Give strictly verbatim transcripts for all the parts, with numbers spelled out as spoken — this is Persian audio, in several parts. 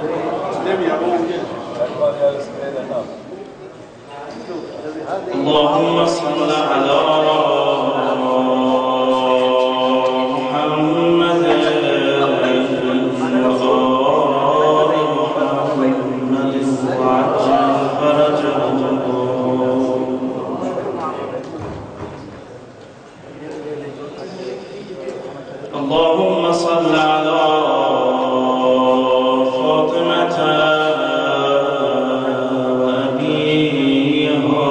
اللهم صل على محمد وآل محمد وعجل فرجهم. اللهم صل على فاطمة وأبيها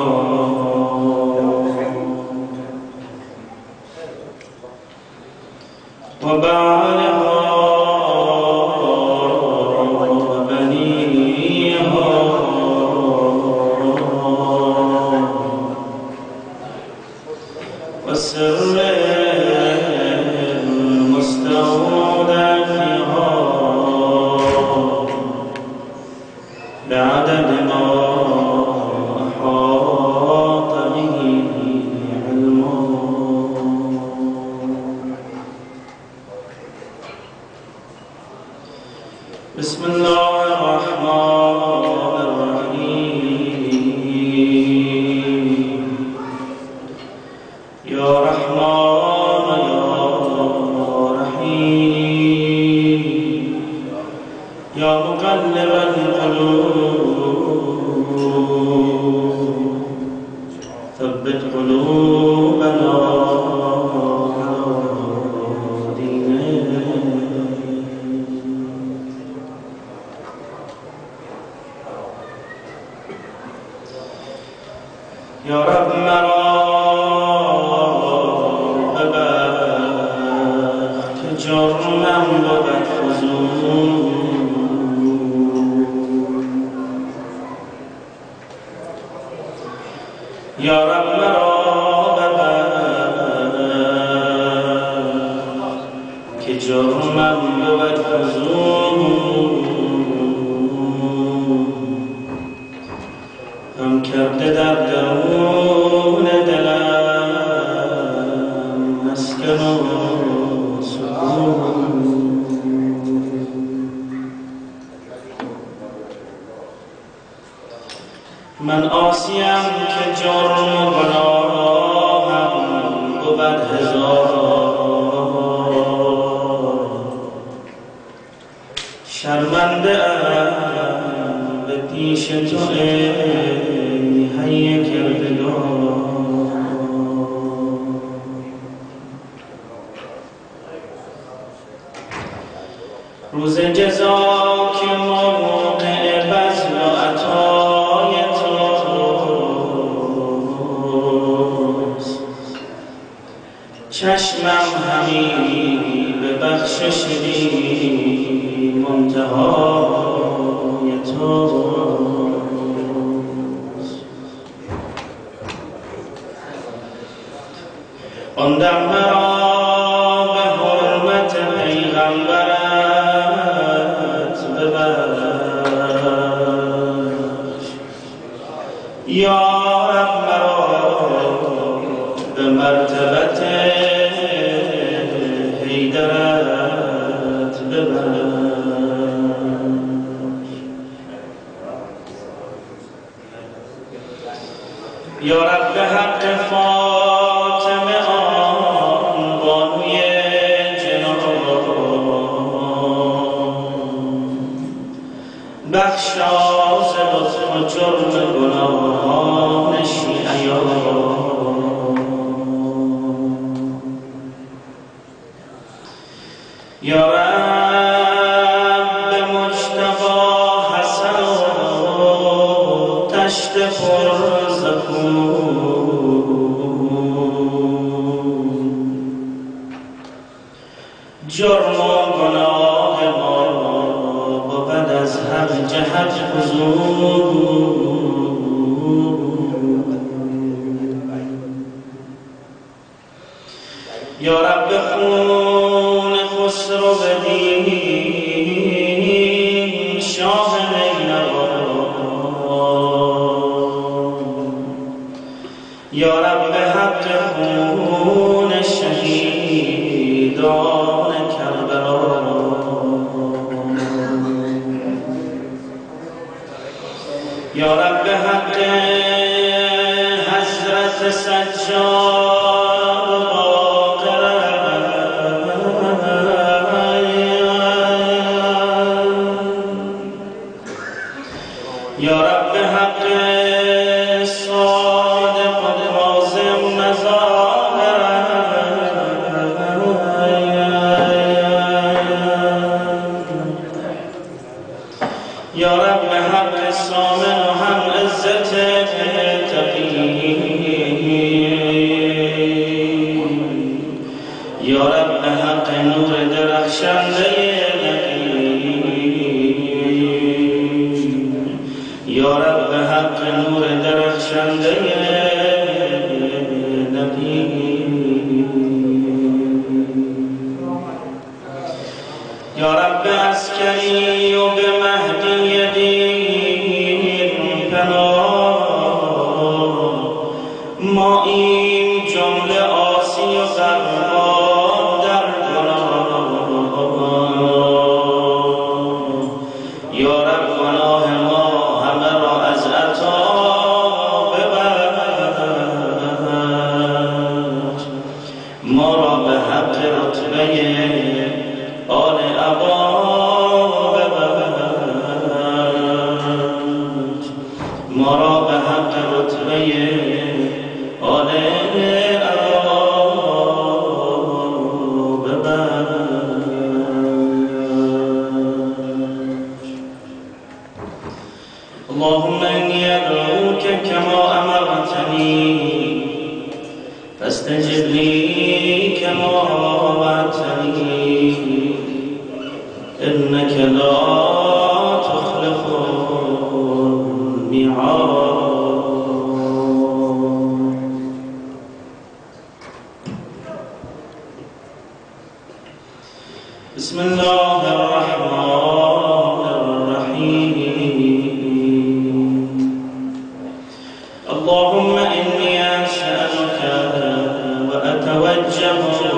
وبعلها وبنيها والسر المستودع فيها بعدد ما أحاط به علمه. بسم الله الرحمن الرحيم. يا رحمن يا رحيم يا مقلب القلوب ثبت قلوبنا على دينك. يا رب مرا ببخت جرمم بود فزون. یا رب مرا ببخت که جرمم بود فزون. هم کرده در درون دلم مسکن و سکون. من عاصیم که جرم و گناهم بود هزار. شرمنده ام به پیش تو ای حی کردگار. روز جزا که موقع بذل و عطای توست، چشمم همی به بخشش بی منتهای توست. آن دم مرا به حرمت پیغمبرت ببخش. یا رب مرا به مرتبت حیدرت ببخش. یا رب به حق فاطمه آن بانوی جنان بخشا ز لطف و جرم گناهان شیعیان. یا رب به مجتبی حسن و تشت پرزکون جرم و گناه ما بود از هر جهت فزون. یا رب خون خسرو بدین شاه نینوان. یا رب حق خون شهیدان کربلا. یا رب حق حضرت سجاد باقر یا رب حق صادق کاظم مظاهر یا رب حق سامن و هم عزت تقی یا رب حق نور درخشنده یا رب حق نور درخشنده نبی یا رب عسکری و به مهدی دین پناه ما این جمله آسی و غربا در گناه یا رب گناه ما همه را از عطا ببخش ما را به حق رتبه آل عبا ببخش ما را به حق رتبه آل عبا ببخش اللهم إني أدعوك كما أمرتني فاستجب لي كما وعدتني إنك لا تخلف الميعاد. بسم الله الرحمن الرحيم. اللهم إني أسألك وأتوجه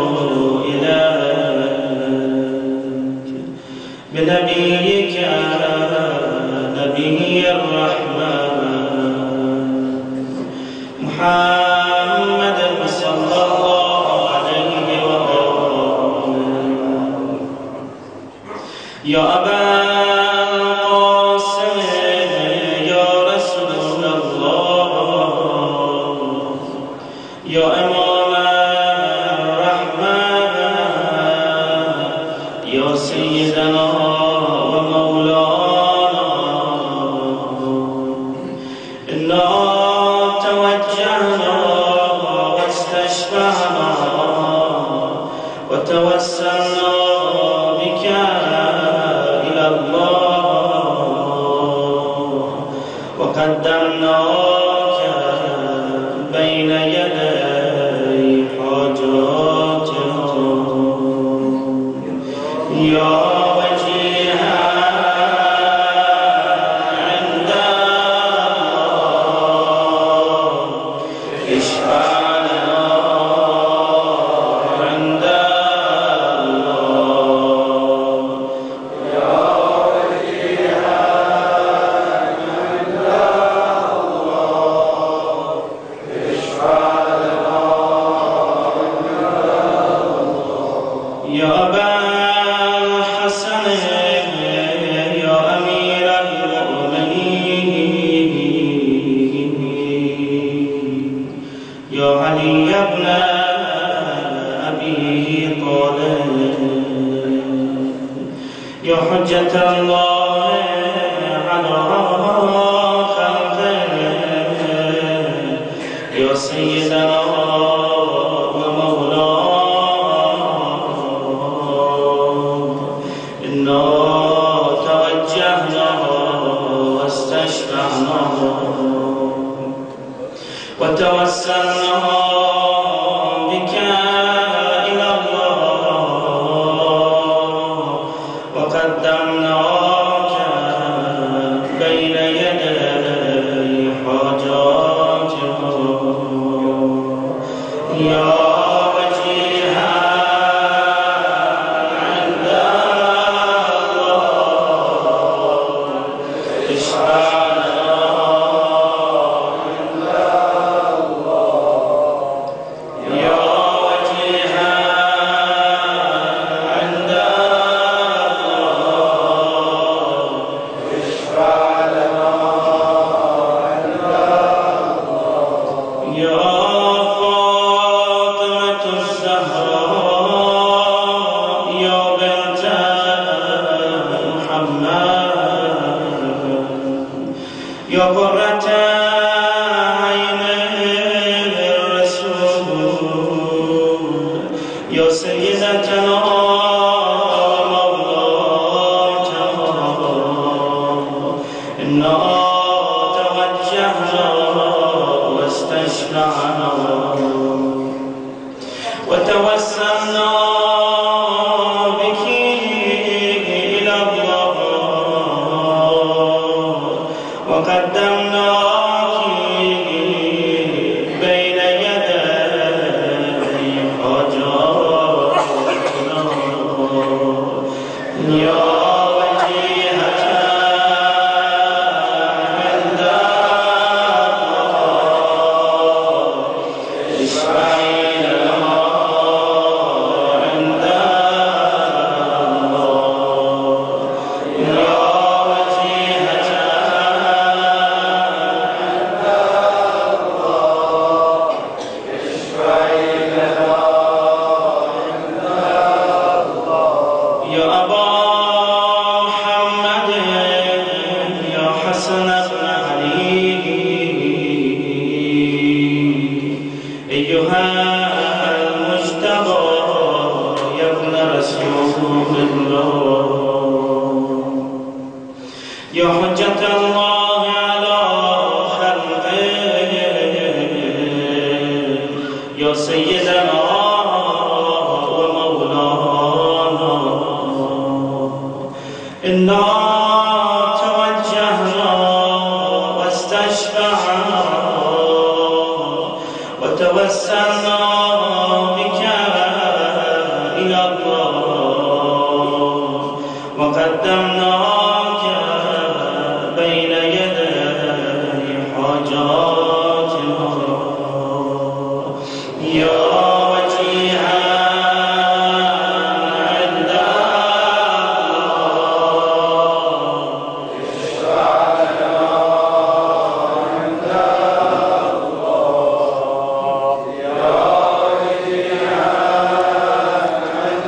إليك بنبيك نبي الرحمن محمد صلى الله عليه وسلم يا أبا القاسم يا رسول الله يا إمام الرحمن يا سيدنا ومولانا إنا توجهنا واستشفعنا وتوسلنا بك إلى الله وقدمناك بين يدي حاجاتنا يا وجيها عند الله اشفع لنا عند الله يا وجيها عند الله اشفع لنا عند الله يا أبا الحسن يا أمير المؤمنين يا علي بن أبي طالب يا حجة الله على خلقه يا سيدنا إنا توجهنا واستشفعنا وتوسلنا بك إلى الله وقدمناك بين يدي حاجاتنا يا وجيها عند الله اشفع لنا یا قرة عین الرسول یا سیدتنا مولانا انا توجهنا واستشفعنا وتوسلنا بك إلى الله وقدمناك بين يدي حاجاتنا يا يا حجة الله على خلقه يا سيدنا ومولانا إنا توجهنا واستشفعنا وتوسلنا بك إلى الله وقدمناك بين يدي حاجاتنا يا وجيها عند الله اشفع لنا عند الله يا وجيها عند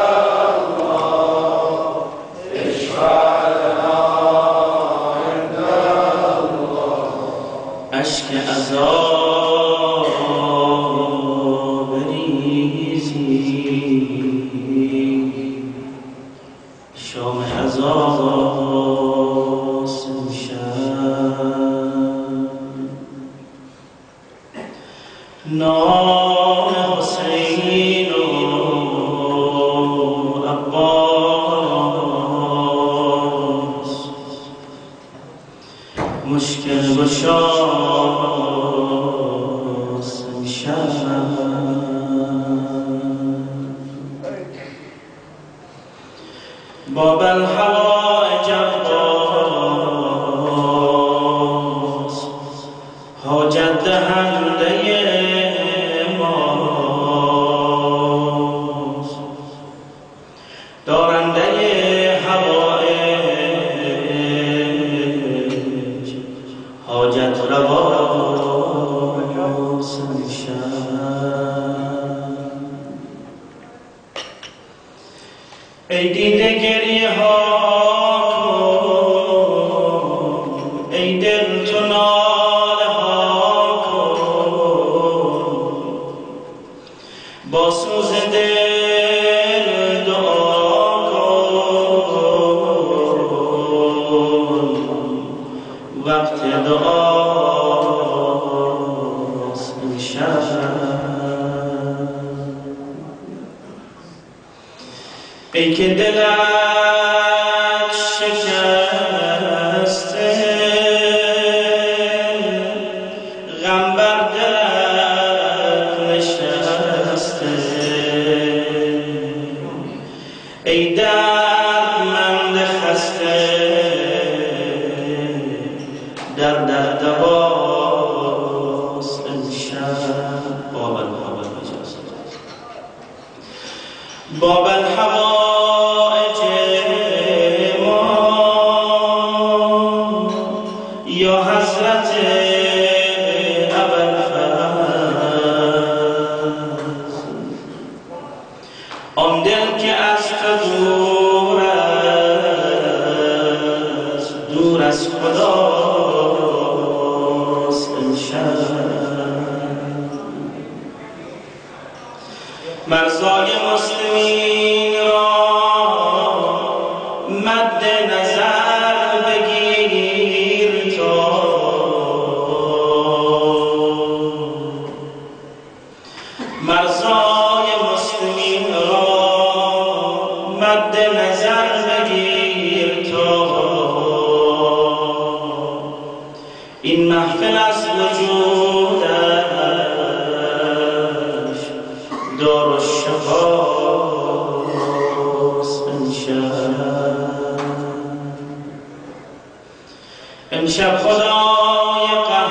الله اشفع لنا اشک عذاب بریزی شام عذاب سمشن نام حسین و عباس مشکل گشاس میشن باب الحوائج عباس حاجت دهنده ماست دارنده حوائج حاجت رواس میشن ای دیده گریه ها کن ای دل تو ناله ها کن با سوز دل دعا کن وقت دعاست امشب ای که دلت شکسته غم بر دلت نشسته ای دردمند خسته در در دواست امشب باب الحوائج باب الحوائج ما یا حضرت ابوالفضل آن دل که از تو دور است دور از خدا امشب خدای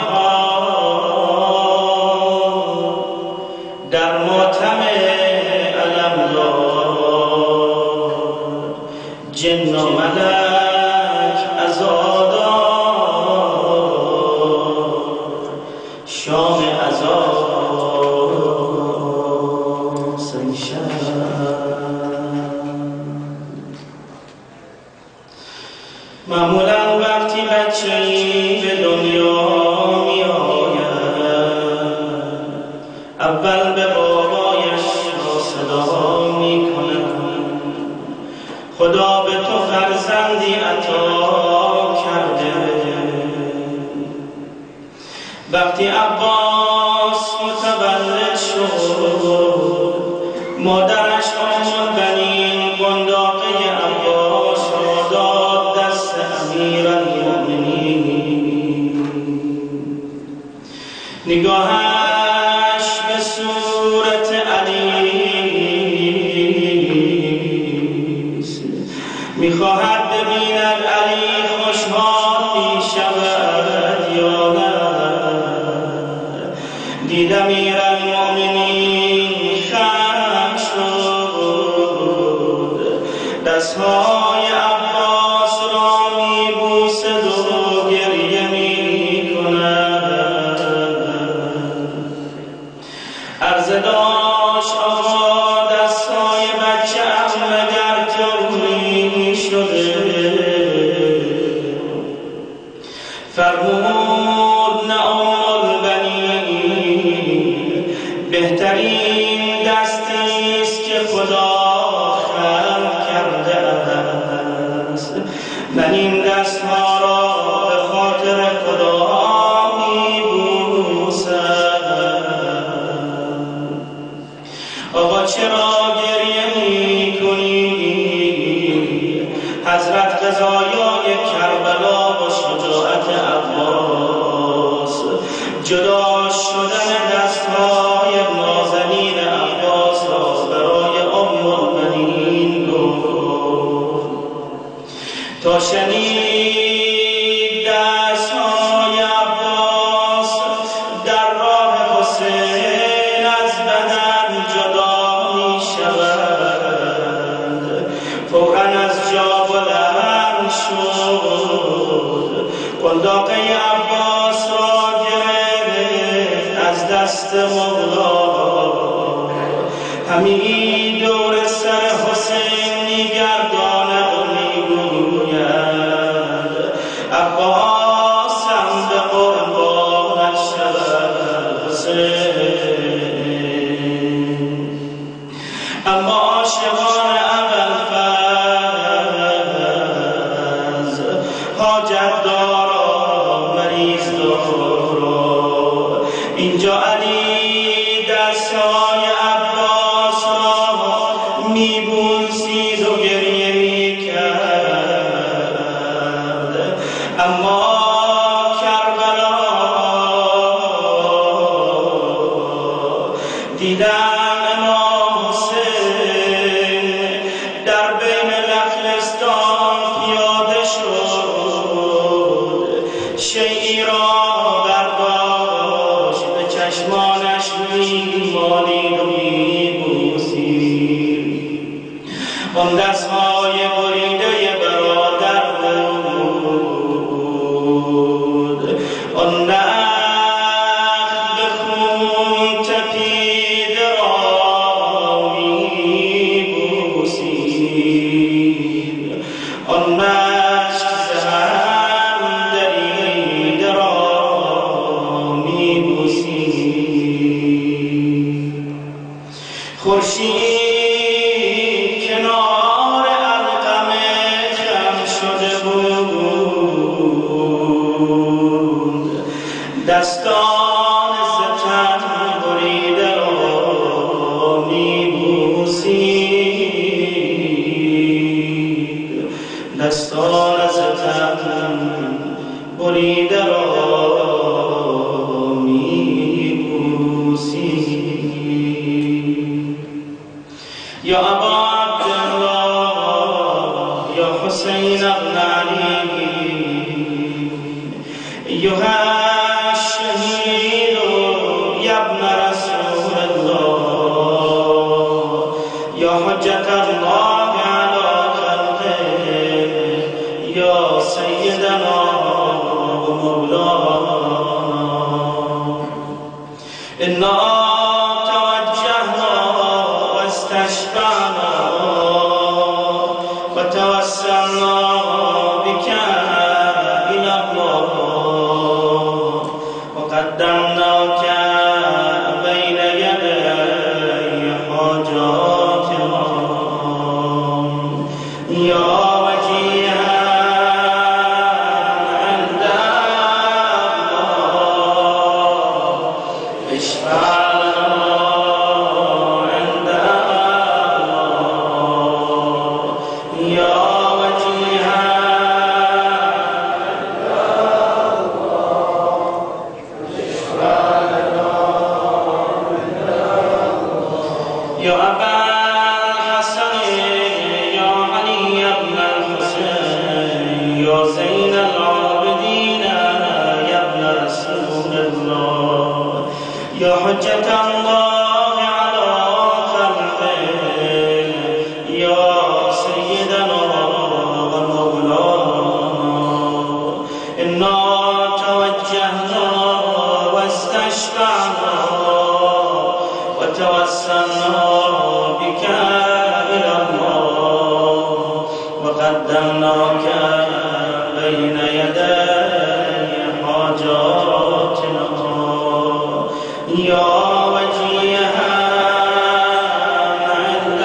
قهار در ماتم علم دار، جن و ملک عزادار، شام عزا سنشب. معمولا وقتی بچه‌ای به دنیا می آید، اول به بابایش را صدا می کند خدا به تو فرزندی عطا کرده. وقتی عباس متولد شد، مادرش آمد بنین قنداقه عباس را داد دست امیرالمؤمنین. نگاهش به صورت علی میخواهد ببیند علی خوشحال میشود یا نه. دید امیرالمؤمنین خم شد، دستهای عباس را میبوسد و گریه میکند. عرضه داشت آقا دستهای بچه ام مگر جوری شده؟ فرمود نعم البنین، بهترین دستی است که خدا خلق کرده است. من این دستها را به خاطر خدا میبوسم. آقا چرا گریه میکنی؟ حضرت قضایای کربلا و شجاعت عباس، جدا شدن دستهای نازنین عباس را برای ام المؤمنین گفت. تا شنید دستهای عباس در راه حسین از بدن جدا می شود، فوراً از جا بلند شد، قنداقه عباس را گرفت از دست مولا. همین دور سر حسین میگرداند و میگوید عباسم به قربانت شود حسین. اما عاشقان ابوالفضل، حاجت دارا، مریض دارا، اینجا علی دستهای عباس را میبوسید و گریه میکرد. اما کربلا دیدم امام حسین در بین لخلستان پیاده شد، شیئی را برداشت به چشمانش میمالید و میبوسید. آن دستهای بریده برادر بود، آن نخ به خون تپیده را میبوسید، آن مشک ز هم دریده را میبوسید. خورشید کنار علقمه خم شده بود، دستان ز تن بریده را میبوسید، دستان ز تن بریده را میبوسید. یا ابا عبدالله یا حسین ابن علی، أيها الشهيد يا ابن رسول الله يا حجة الله على خلقه يا سيدنا ومولانا إنا توجهنا واستشفعنا وتوسلنا بك إلى الله وقدمناك بين يدي حاجاتنا يا وجيها عند الله اشفع لنا عند الله يا وجيها يا أبا الحسن يا علي بن الحسين يا زين العابدين يا ابن رسول الله يا حجة الله على خلقه يا سيدنا ومولانا إنا توجهنا واستشفعنا وتوسلنا بك إلى الله وقدمناك بين يدي حاجاتنا يا وجيها عند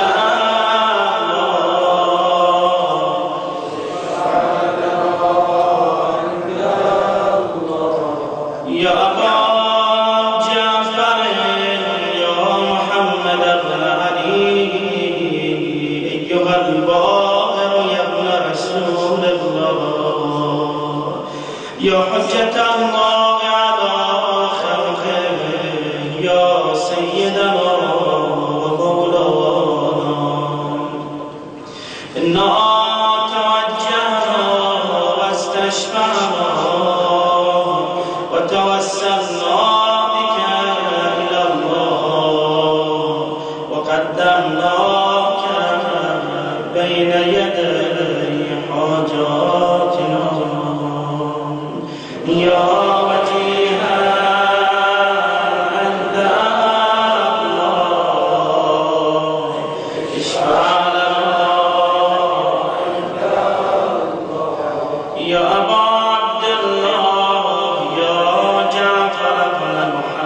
الله يا أبا جعفر يا محمد بن علي أيها الباهر يا ابن رسول الله يا حجة الله على خلقه يا سيدنا ومولانا إنا توجهنا واستشفعنا وتوسلنا بك إلى الله وقدمناك بين يدي حاجاتنا يا وجيها عند الله اشفع لنا عند الله يا أبا عبد الله يا جعفر بن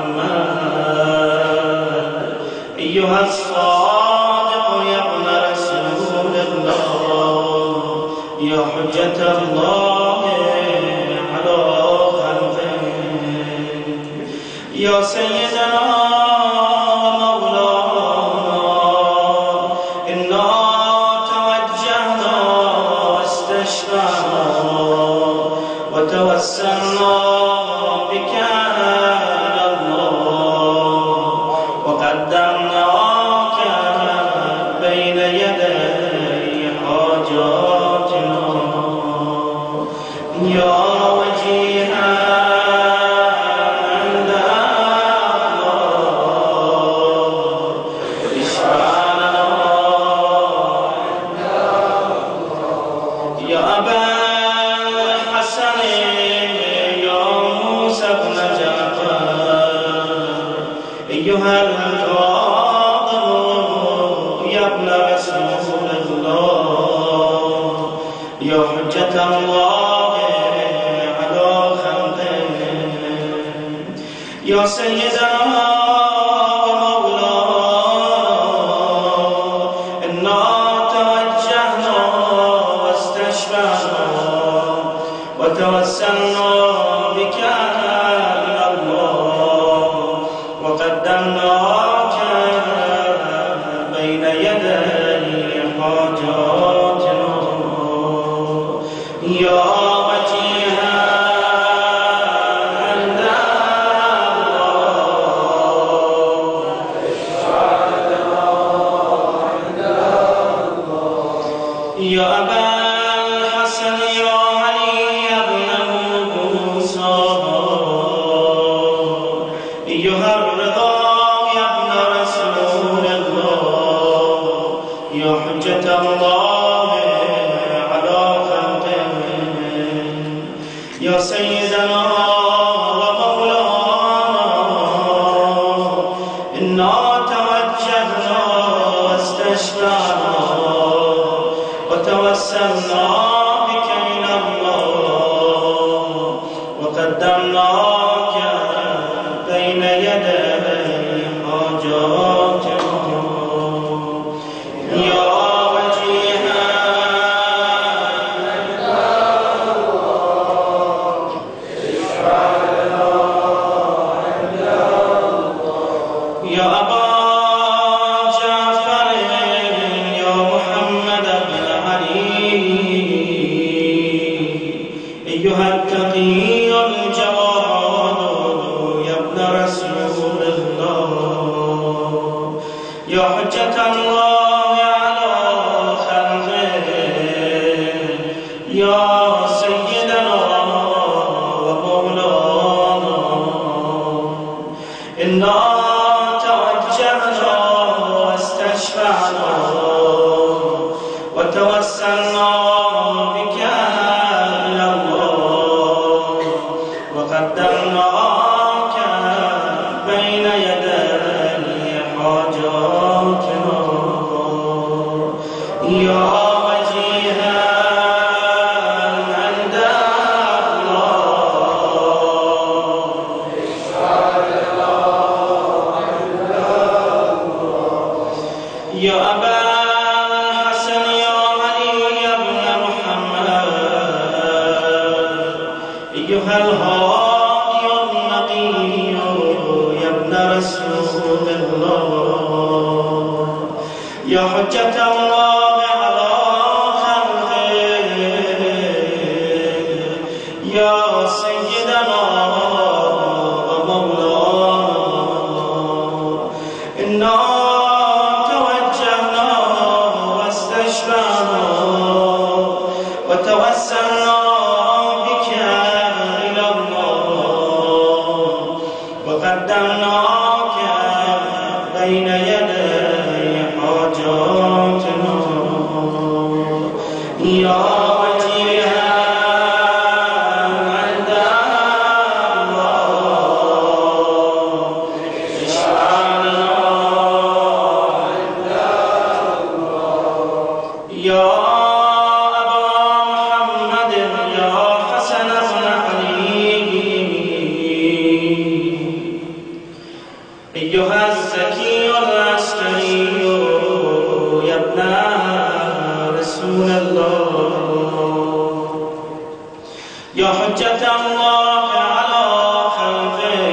محمد أيها الصادق يا ابن رسول الله يا حجة الله على خلقه يا سيدنا ومولانا إنا توجهنا واستشفعنا وتوسلنا بك إلى الله وقدمناك بين يدي حاجاتنا يا وجيها عند الله اشفع لنا يا أبا الحسن يا موسى بن جعفر أيها الفاضل يا ابن رسول الله يا حجة الله على خلقه يا سيدنا ومولانا إنا توجهنا واستشفعنا وتوسلنا بك إلى الله وقدمناك بين يدي حاجاتنا يا وجيها عند الله يا أبا الحسن يا علي بن موسى يا سيدنا ومولانا إنا توجهنا واستشفعنا وتوسلنا بك إلى الله وقدمناك بين يدي حاجاتنا يا وجيها يا أبا جعفر يا محمد بن علي أيها التقي الجواد يا ابن رسول الله يا حجة الله على خلقه يا سيدنا ومولانا إنا توجهنا واستشفعنا وتوسلنا بك إلى الله وقدمناك بين يدي حاجاتنا يا وجيها عند الله يا أبا الحسن يا علي بن محمد أيها الهادي النقي يا ابن رسول الله يا حجة الله على خلقه يا سيدنا ومولانا إنا توجهنا واستشفعنا وتوسلنا بك إلى الله وقدمناك بين يدي حاجاتنا يا وجيها عند الله اشفع لنا يا أبا محمد يا حسن بن علي أيها الزكي العسكري يا ابن رسول الله يا حجة الله على خلقه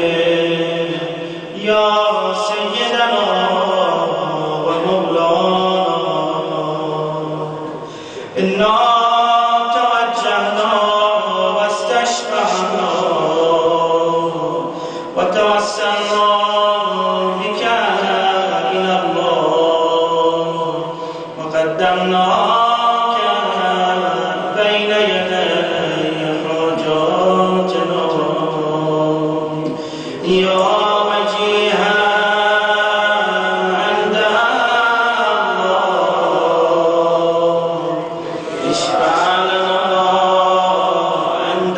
يا سيدنا ومولانا إنا توجهنا واستشفعنا وتوسلنا بك إلى الله وقدمناك بين يدي حاجاتنا يا وجيها عند الله اشفع لنا عند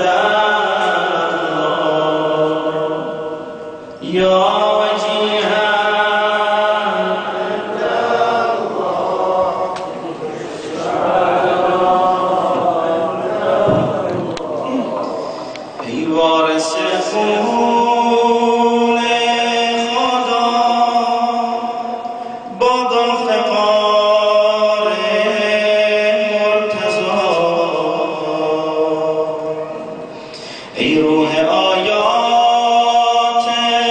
الله يا وجيها عند الله ای وارث خون خدا باد افتقار مرتضی ای روح آیات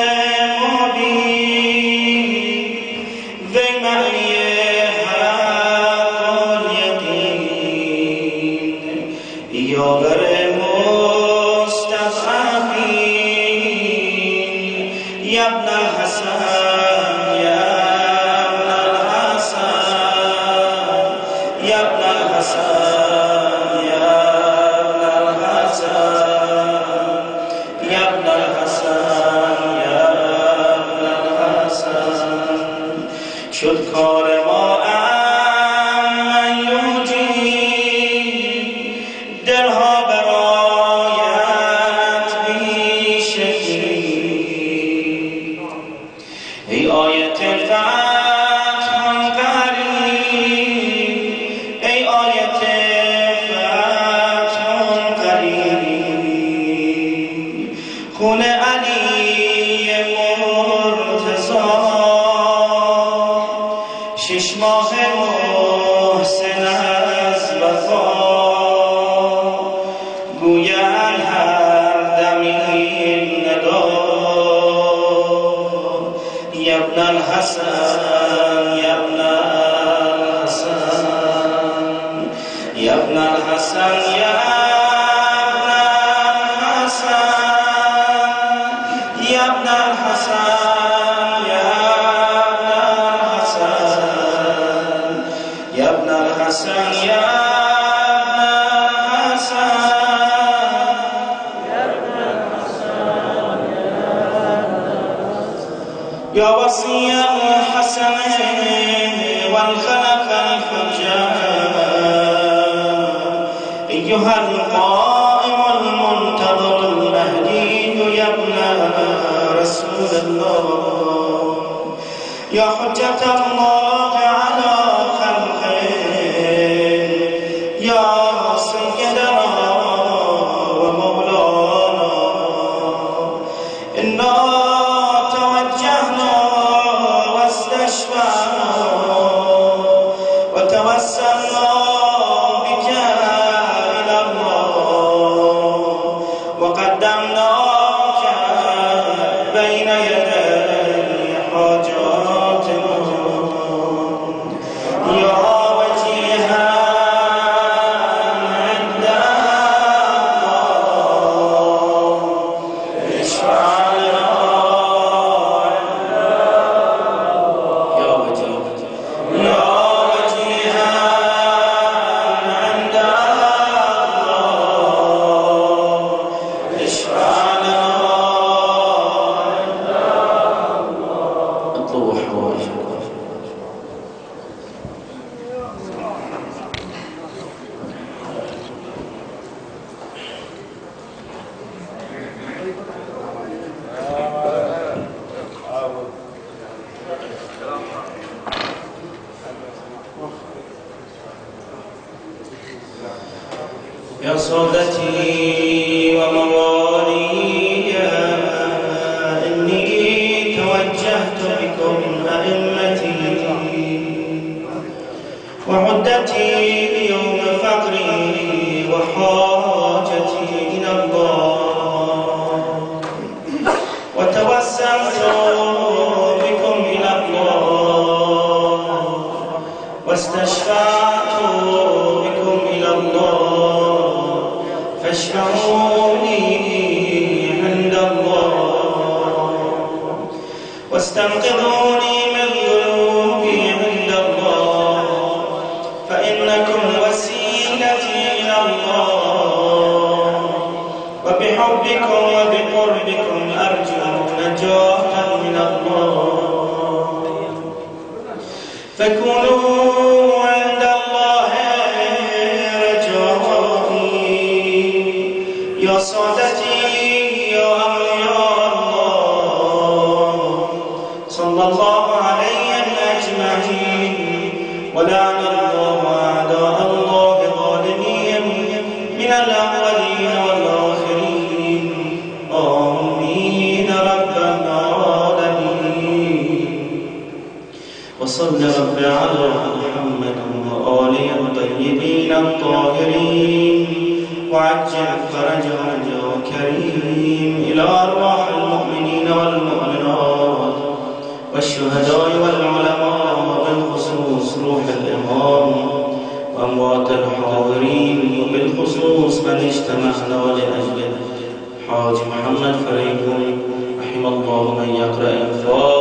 مبین وی معنی حق الیقین یا بر مستضعفین یا ابن الحسن یا ابن الحسن یا ابن الحسن یا ابن الحسن یا ابن الحسن یا ابن الحسن شد کار ما من یوجی دلها برای خون علی مرتضی شش ماه محسن از وفا گویند هر دمی ندا یا ابن الحسن یا ابن الحسن یا ابن الحسن یا يا وصي الحسن والخلف الفجار أيها القائم المنتظر المهدي يا ابن رسول الله يا حجة الله على خلقه يا سيدنا ومولانا إنا وتوسلنا بك إلى الله وقدمناك بين يدي حاجاتنا يا وجيها عند الله اشفع لنا يا وجيه يا يا سادتي وموالي إني توجهت بكم أئمتي وعدتي ليوم فقري وحاجتي إلى الله وتوسلت بكم إلى الله واستشفعت بكم إلى الله فاشفعوني عند الله واستنقذوني من ذنوبي عند الله فإنكم وسيلتي إلى الله وبحبكم وبقربكم أرجو نجاة من الله فكونوا عند الله يا سادتي يا أولياء الله صلى الله عليهم أجمعين ولعن الله أعداء الله ظالمين من الأولين والآخرين آمين رب العالمين وصل رب على محمد وآله الطيبين الطاهرين وعجل فرجهم يا كريم إلى أرواح المؤمنين والمؤمنات والشهداء والعلماء وبالخصوص روح الإمام وأموات الحاضرين وبالخصوص من اجتمعنا لأجله حاج محمد فريق رحم الله من يقرأ الفاتحة